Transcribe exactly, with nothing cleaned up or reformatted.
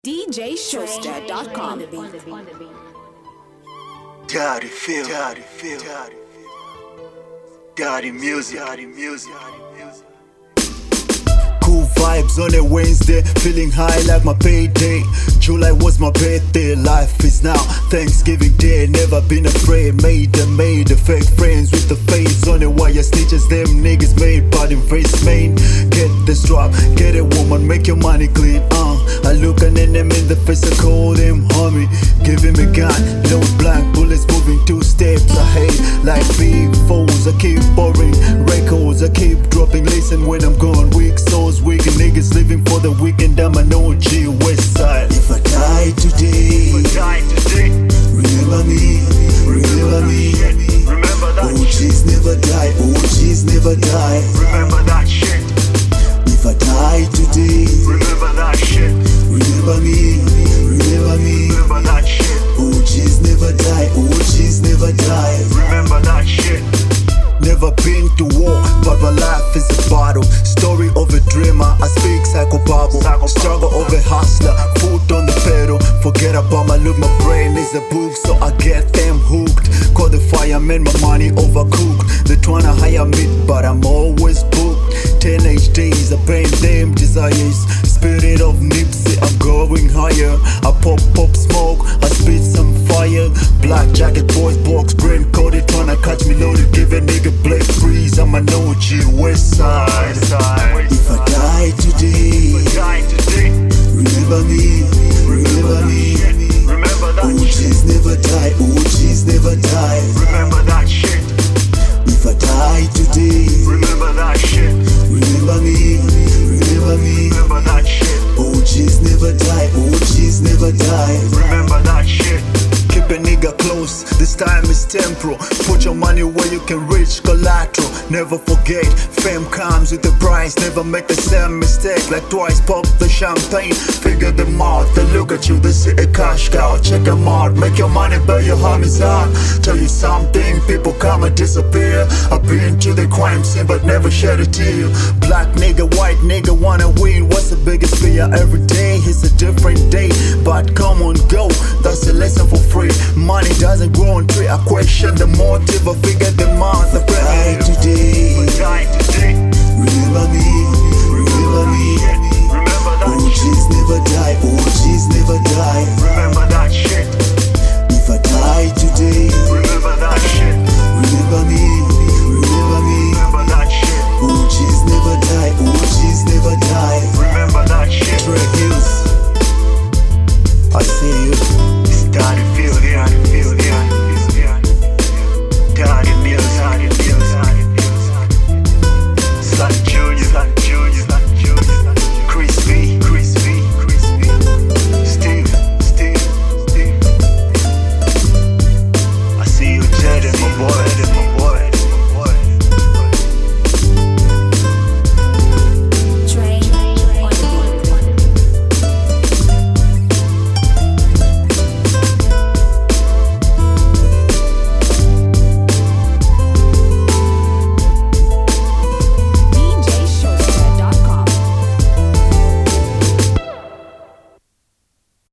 D J Showster dot com. Daddy feel, daddy feel, daddy daddy music, daddy music. Cool vibes on a Wednesday, feeling high like my payday. July was my birthday, life is now Thanksgiving Day. Never been afraid, made them, made the fake friends with the face on the wire. Snitches, them niggas made bad investment. Get this drop, get a woman, make your money clean. Uh, I look and then them in the face, I call them homie. Give him a gun, no blank bullets moving two steps ahead. Like big foes, I keep boring records, I keep dropping. Listen when I'm gone, weak souls, weak niggas living for the weekend. I'm an O G West Side. If I die today, if I die today, remember me, remember me. Remember that O Gs never die, O Gs never die. Remember that shit. If I die today, remember that shit. Remember me, remember me. Remember that shit. O Gs never die, O Gs never die. Remember that shit. Never been to war, but my life is a battle. Story of a dreamer, I speak psychobabble. Struggle of a hustler, foot on the pedal. Forget about my look, my brain is a book, so I get them hooked. Call the fireman, my money overcooked. They tryna hire me, but I'm always booked. Teenage days, I pain them desires. Spirit of Nipsey, I'm going higher. I pop, pop smoke, I spit some fire. Black jacket boys, box, brain coded. Tryna catch me loaded, give a nigga black breeze. I'm an O G West Side. If I die today, remember me, remember me. O Gs never die, O Gs never die. Remember that shit. If I die today, remember that shit. Remember me, remember me. Remember that shit. O Gs never die, O Gs never die. Remember that shit. Keep a nigga close, this time is temporal. Put your money where you can reach collateral. Never forget, fame comes with a price. Never make the same mistake, like twice pop the champagne. Figure them out, they look at you, they see a cash cow. Check them out, make your money, buy your homies out. Tell you something, people come and disappear. I've been to the crime scene, but never shed a tear. Black nigga, white nigga, wanna win. What's the biggest fear? Every day is a different day, but come on, go, that's a lesson for free. Money doesn't grow on tree. I question the motive, I figure them out. The die today, die today. Remember me, remember me. Remember that O Gs never die, O Gs